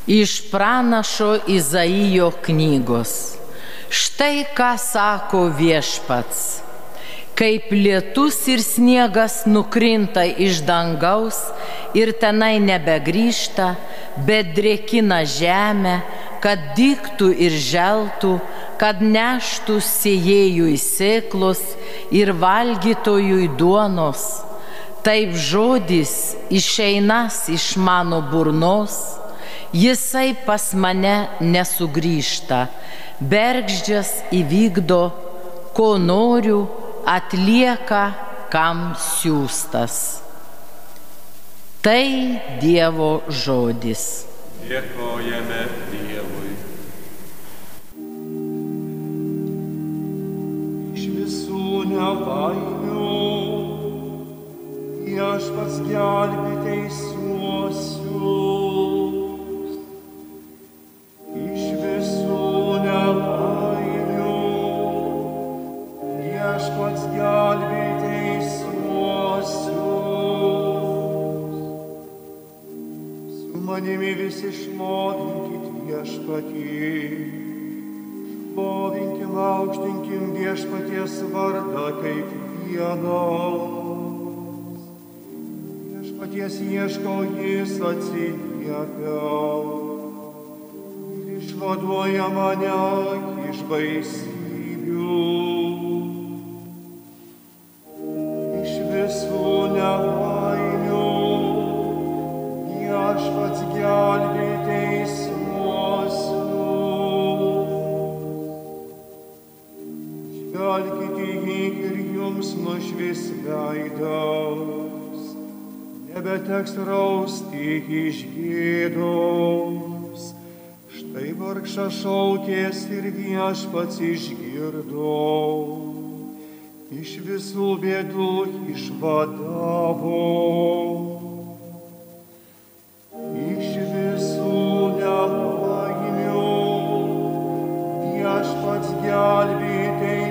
Iš pranašo Izaijo knygos. Štai ką sako Viešpats. Kaip lietus ir sniegas nukrinta iš dangaus ir tenai nebegrįžta, bet drėkina žemę, kad dygtų ir želtų, kad neštų sėjėjui sėklos ir valgytojui duonos. Taip žodis išeinas iš mano burnos, jisai pas mane nesugrįžta, bergždžias įvykdo, ko noriu, atlieka, kam siųstas. Tai Dievo žodis. Dėkojame Dievui. Iš visų nelaimių Viešpats gelbė teisiuosius. Iš visų nelaimių Viešpats gelbė teisiuosius. Su manimi visi šlovinkit Viešpatį. Šlovinkim, aukštinkim Viešpaties vardą kaip vienas. Viešpaties ieškau, jis atsiliepia ir išvaduoja mane iš baisybių. Iš visų nelaimių Viešpats gelbė teisiuosius. Žvelkite į jį ir jums nušvis veidas, nebeteks rausti iš gėdos. Štai vargšas šaukės ir Viešpats išgirdo, iš visų bėdų išvadavo. Iš visų nelaimių Viešpats gelbė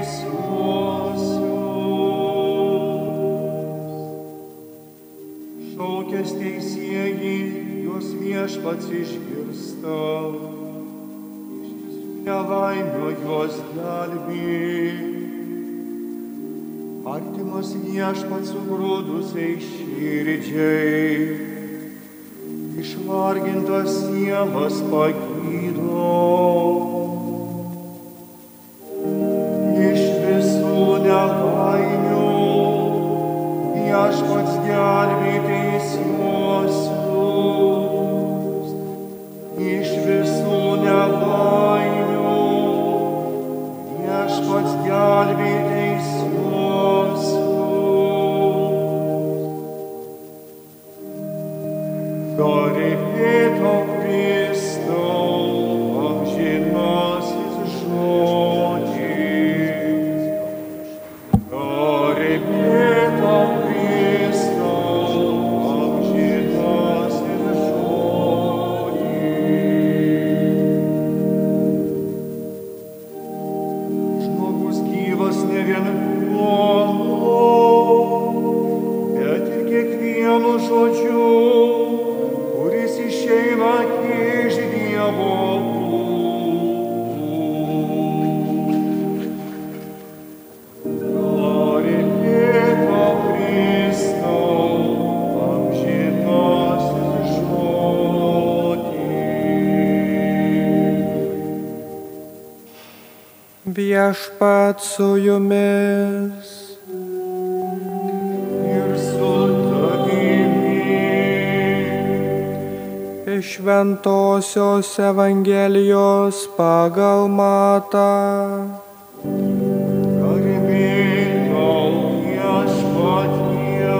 teisiuosius. Šaukės teisieji, juos Viešpats išgirsta, iš visų nelaimių juos gelbė. Artimas Viešpats sugrūdusiai širdžiai, išvargintas sielas pagydo. Iš visų nelaimių Viešpats gelbė teisiuosius. Iš visų nelaimių Viešpats gelbė teisiuosius. Garbė tau, Kristau, amžinasis žodis. Garbė tau, Kristau, amžinasis žodis. Žmogus gyvas ne vien duonu, bet ir kiekvienu žodžiu, kuris išeina iš Dievo lūpų. Garbė tau, Kristau, amžinasis žodis. Viešpats su jumis. Ir su tavimi. Iš Šventosios Evangelijos pagal Matą. Garbė tau, Viešpatie.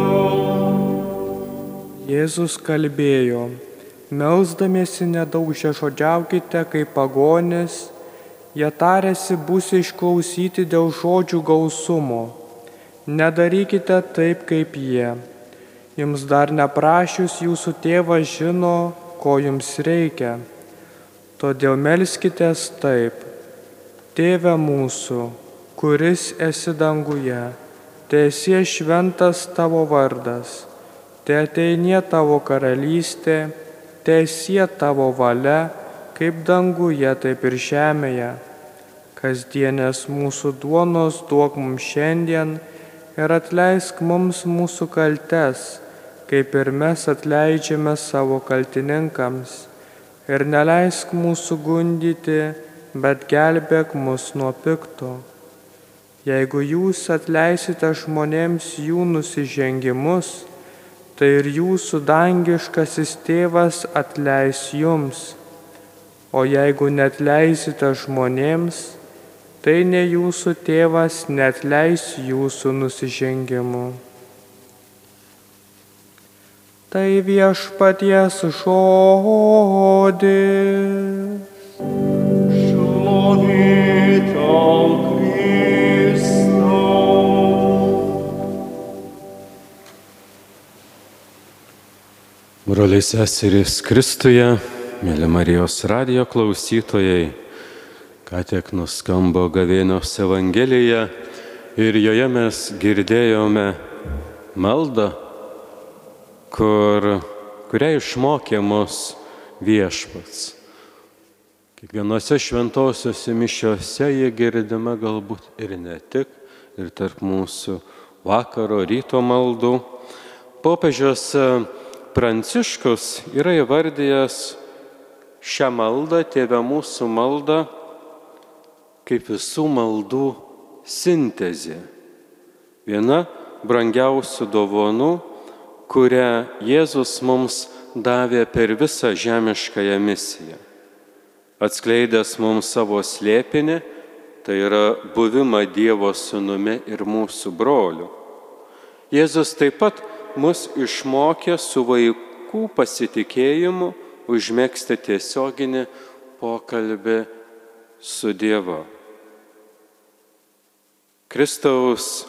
Jėzus kalbėjo: melsdamiesi nedaugžiažodžiaukite kaip pagonys, jie tariasi būsi išklausyti dėl žodžių gausumo. Nedarykite taip kaip jie. Jums dar neprašius, jūsų tėvas žino, ko jums reikia. Todėl melskitės taip: Tėve mūsų, kuris esi danguje, teesie šventas tavo vardas, teateinie tavo karalystė, teesie tavo valia, kaip danguje, taip ir žemėje. Kasdienės mūsų duonos duok mums šiandien ir atleisk mums mūsų kaltes, kaip ir mes atleidžiame savo kaltininkams. Ir neleisk mūsų gundyti, bet gelbėk mus nuo pikto. Jeigu jūs atleisite žmonėms jų nusižengimus, tai ir jūsų dangiškasis tėvas atleis jums. O jeigu neatleisite žmonėms, tai ne jūsų tėvas neatleis jūsų nusižengimų. Tai viešpaties žodis. Šlovė tau, Kristau. Broliai seserys Kristuje, mėly Marijos radijo klausytojai, ką tik nuskambo gavėnios Evangelija ir joje mes girdėjome maldą, kurią išmokė mus Viešpats. Kiekvienose šventosiuose mišiose jie girdima galbūt ir ne tik, ir tarp mūsų vakaro ryto maldų. Popiežius Pranciškus yra įvardijęs šią maldą, Tėve mūsų maldą, kaip visų maldų sintezė. Viena brangiausių dovanų, kurią Jėzus mums davė per visą žemiškąją misiją. Atskleidęs mums savo slėpinį, tai yra buvimą Dievo sūnumi ir mūsų broliu. Jėzus taip pat mus išmokė su vaikų pasitikėjimu užmegzti tiesioginį pokalbį su Dievu. Kristaus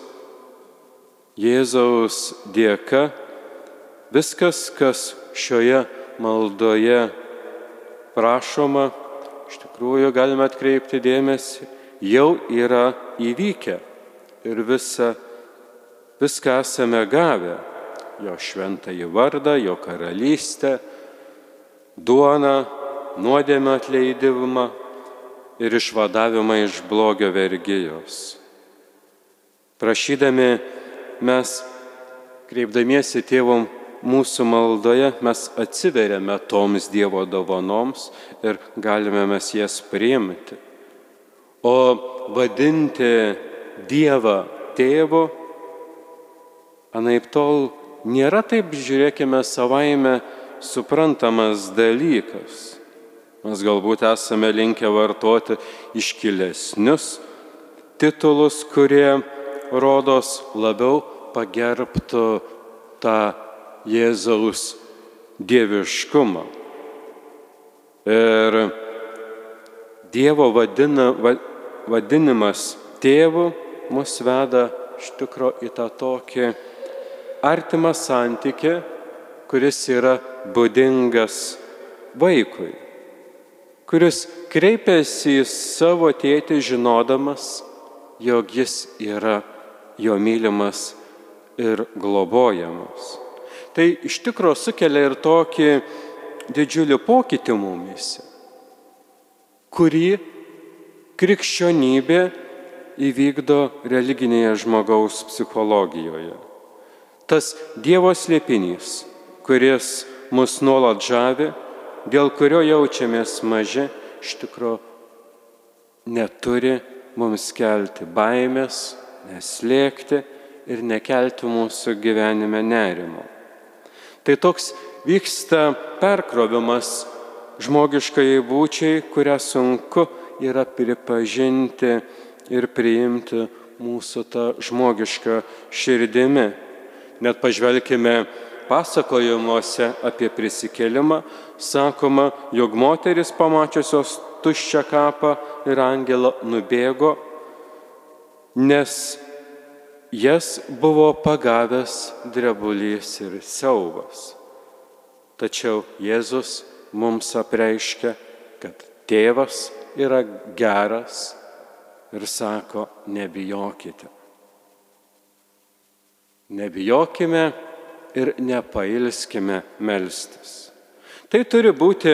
Jėzaus dėka viskas, kas šioje maldoje prašoma, iš tikrųjų galime atkreipti dėmesį, jau yra įvykę ir viską esame gavę. Jo šventąjį vardą, jo karalystę, duoną, nuodėmę atleidimą ir išvadavimą iš blogio vergijos. Prašydami mes, kreipdamiesi Tėvo mūsų maldoje, mes atsiveriame toms Dievo dovanoms ir galime mes jas priimti. O vadinti Dievą Tėvu, anaiptol nėra taip, žiūrėkime, savaime suprantamas dalykas. Mes galbūt esame linkę vartoti iškilesnius titulus, kurie rodos labiau pagerbtų tą Jėzaus dieviškumą. Ir Dievo vadinimas tėvu mus veda iš tikro į tą tokį artimą santykį, kuris yra būdingas vaikui, kuris kreipiasi į savo tėtį žinodamas, jog jis yra jo mylimas ir globojamas. Tai iš tikro sukelia ir tokį didžiulį pokytį mumyse, kurį krikščionybė įvykdo religinėje žmogaus psichologijoje. Tas Dievo slėpinys, kuris mus nuolat žavi, dėl kurio jaučiamės maži, iš tikro neturi mums kelti baimės, neslėgti ir nekelti mūsų gyvenime nerimo. Tai toks vyksta perkrovimas žmogiškai būčiai, kurią sunku yra pripažinti ir priimti mūsų tą žmogišką širdimi. Net pažvelkime pasakojimuose apie prisikėlimą, sakoma, jog moteris pamačiusios tuščią kapą ir angelą nubėgo, nes jas buvo pagavęs drebulys ir siaubas. Tačiau Jėzus mums apreiškia, kad tėvas yra geras ir sako, nebijokite. Nebijokime ir nepailskime melstis. Tai turi būti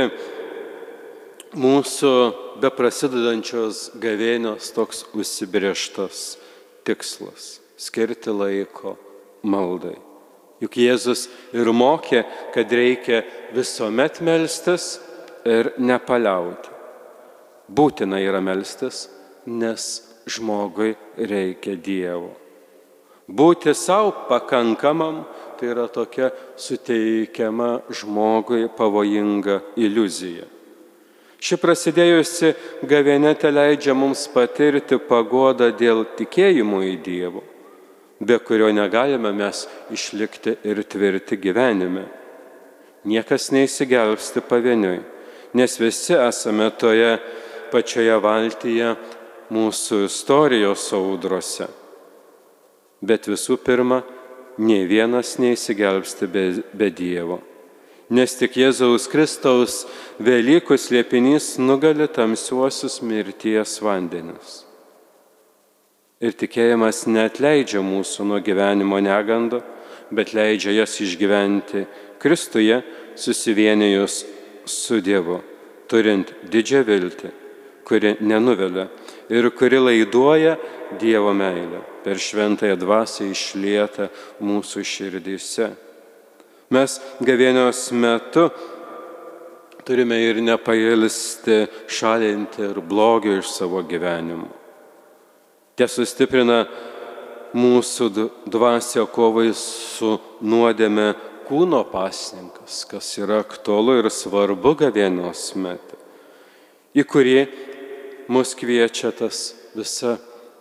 mūsų beprasidedančios gavėnios toks užsibrėžtas tikslas - skirti laiko maldai. Juk Jėzus ir mokė, kad reikia visuomet melstis ir nepaliauti. Būtina yra melstis, nes žmogui reikia Dievo. Būti savo pakankamam - tai yra tokia suteikiama žmogui pavojinga iliuzija. Ši prasidėjusi gavėnia leidžia mums patirti paguodą dėl tikėjimo į Dievą, be kurio negalime mes išlikti ir tvirti gyvenime. Niekas neįsigelbsti pavieniui, nes visi esame toje pačioje valtyje mūsų istorijos audrose. Bet visų pirma, nei vienas neįsigelbsti be Dievo, nes tik Jėzaus Kristaus Velykų slėpinys nugali tamsiuosius mirties vandenis. Ir tikėjimas neatleidžia mūsų nuo gyvenimo negandų, bet leidžia jas išgyventi Kristuje, susivienijus su Dievu, turint didžią viltį, kuri nenuvilia ir kuri laiduoja Dievo meilę per šventąją dvasią išlietą mūsų širdyse. Mes gavėnios metu turime ir nepailsti šalinti ir blogio iš savo gyvenimo. Tie sustiprina mūsų dvasią kovai su nuodėme kūno pasninkas, kas yra aktualu ir svarbu gavėnios metu, į kurį mus kviečia tas visas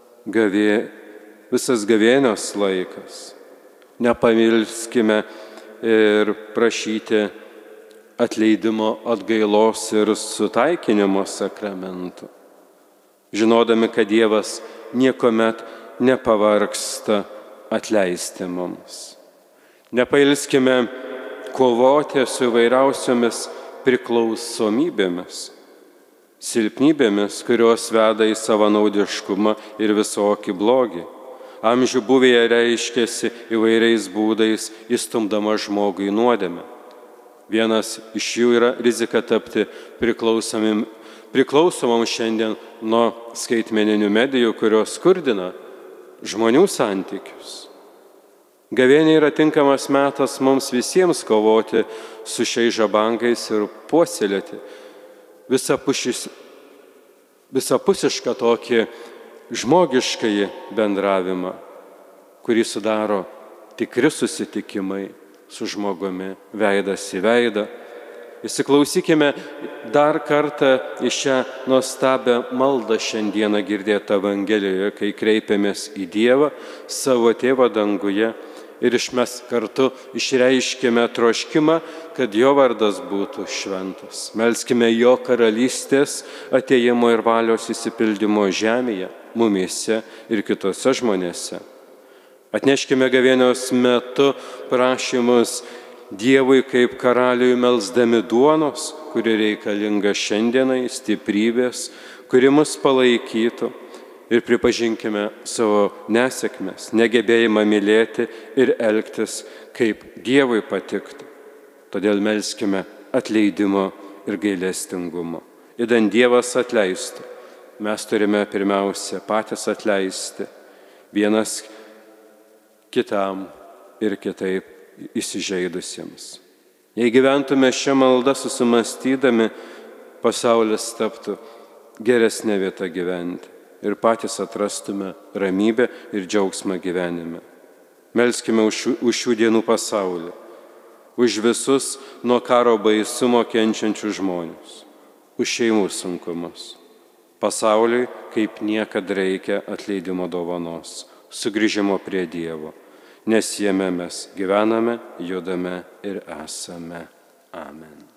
gavėnios laikas. Nepamilskime ir prašyti atleidimo, atgailos ir sutaikinimo sakramentų, žinodami, kad Dievas niekuomet nepavargsta atleisti mums. Nepailskime kovoti su įvairiausiomis priklausomybėmis, silpnybėmis, kurios veda į savanaudiškumą ir visokį blogį. Amžių buvėje reiškėsi įvairiais būdais, įstumdama žmogų į nuodėmę. Vienas iš jų yra rizika tapti priklausomam šiandien nuo skaitmeninių medijų, kurios skurdina žmonių santykius. Gavėnė yra tinkamas metas mums visiems kovoti su šiais žabangais ir puoselėti visapusišką tokį žmogiškąjį bendravimą, kurį sudaro tikri susitikimai su žmogumi veidas į veidą. Įsiklausykime dar kartą į šią nuostabią maldą šiandieną girdėtą Evangelijoje, kai kreipiamės į Dievą, savo Tėvą danguje, ir mes kartu išreiškime troškimą, kad jo vardas būtų šventas. Melskime jo karalystės atėjimo ir valios įsipildymo žemėje, mumyse ir kitose žmonėse. Atneškime gavėnios metu prašymus Dievui kaip karaliui melsdami duonos, kuri reikalinga šiandienai, stiprybės, kuri mus palaikytų, ir pripažinkime savo nesėkmes, negebėjimą mylėti ir elgtis, kaip Dievui patiktų. Todėl melskime atleidimo ir gailestingumo. Idant Dievas atleistų, mes turime pirmiausia patys atleisti vienas kitam ir kitaip įsižeidusiems. Jei gyventume šią maldą susimastydami, pasaulis taptų geresnė vieta gyventi ir patys atrastume ramybę ir džiaugsmą gyvenime. Melskime už šių dienų pasaulį, už visus nuo karo baisumo kenčiančių žmonės, už šeimų sunkumus. Pasauliui kaip niekad reikia atleidimo dovanos, sugrįžimo prie Dievo, nes jame mes gyvename, judame ir esame. Amen.